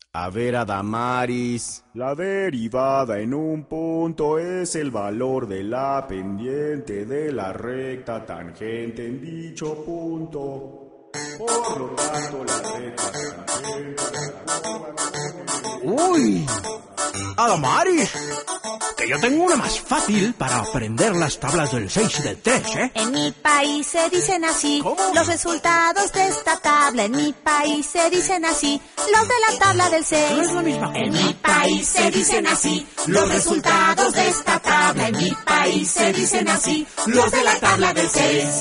A ver, Adamaris. La derivada en un punto es el valor de la pendiente de la recta tangente en dicho punto. Por lo tanto, la recta tangente... ¡Uy! Adamaris, que yo tengo una más fácil para aprender las tablas del 6 y del 3, ¿eh? En mi país se dicen así. ¿Cómo? Los resultados de esta tabla. En mi país se dicen así. Los de la tabla del 6. No es la misma cosa. En mi país se dicen así. Los resultados de esta tabla. En mi país se dicen así. Los de la tabla del 6.